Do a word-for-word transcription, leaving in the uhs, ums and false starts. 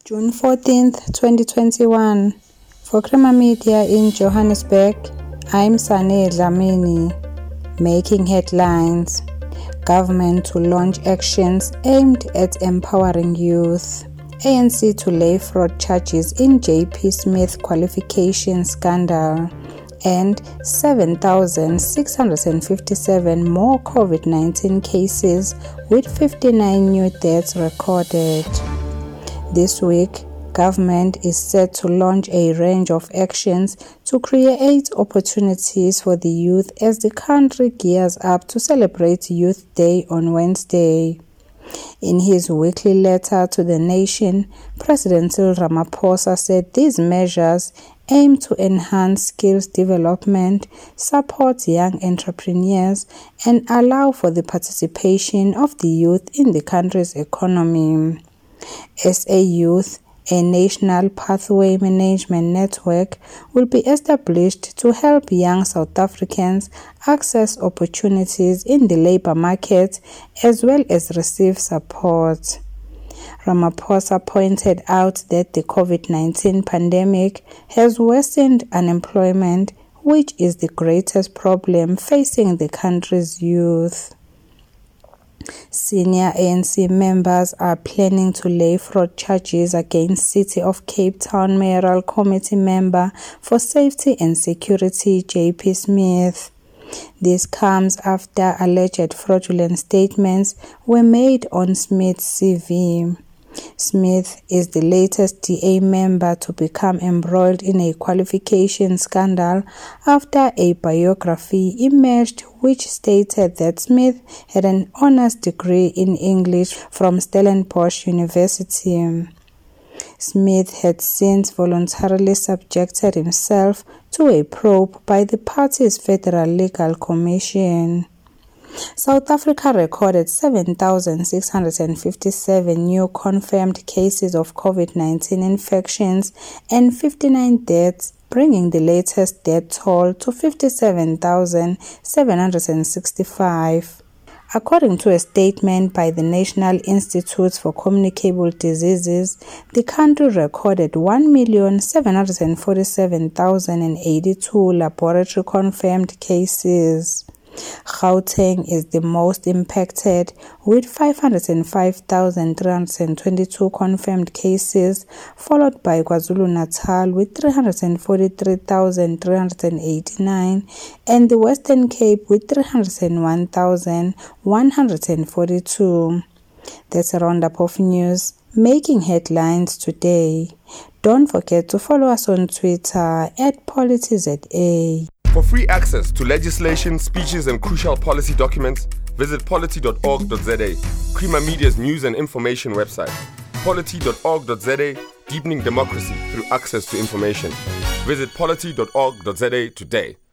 June fourteenth, twenty twenty-one. For Crema Media in Johannesburg, I'm Sane Dlamini. Making headlines. Government to launch actions aimed at empowering youth. A N C to lay fraud charges in J P Smith qualification scandal. And seven thousand six hundred fifty-seven more COVID nineteen cases with fifty-nine new deaths recorded. This week, government is set to launch a range of actions to create opportunities for the youth as the country gears up to celebrate Youth Day on Wednesday. In his weekly letter to the nation, President Cyril Ramaphosa said these measures aim to enhance skills development, support young entrepreneurs, and allow for the participation of the youth in the country's economy. As a youth, a national pathway management network will be established to help young South Africans access opportunities in the labor market as well as receive support. Ramaphosa pointed out that the COVID nineteen pandemic has worsened unemployment, which is the greatest problem facing the country's youth. Senior A N C members are planning to lay fraud charges against City of Cape Town Mayoral Committee member for Safety and Security J P Smith. This comes after alleged fraudulent statements were made on Smith's C V. Smith is the latest D A member to become embroiled in a qualification scandal after a biography emerged which stated that Smith had an honours degree in English from Stellenbosch University. Smith had since voluntarily subjected himself to a probe by the party's Federal Legal Commission. South Africa recorded seven thousand six hundred fifty-seven new confirmed cases of COVID nineteen infections and fifty-nine deaths, bringing the latest death toll to fifty-seven thousand seven hundred sixty-five. According to a statement by the National Institute for Communicable Diseases, the country recorded one million seven hundred forty-seven thousand eighty-two laboratory confirmed cases. Gauteng is the most impacted with five hundred five thousand three hundred twenty-two confirmed cases, followed by KwaZulu-Natal with three hundred forty-three thousand three hundred eighty-nine and the Western Cape with three hundred one thousand one hundred forty-two. That's a roundup of news making headlines today. Don't forget to follow us on Twitter at PolityZA. For free access to legislation, speeches, and crucial policy documents, visit polity dot org dot za, Crema Media's news and information website. polity dot org dot za, deepening democracy through access to information. Visit polity dot org dot za today.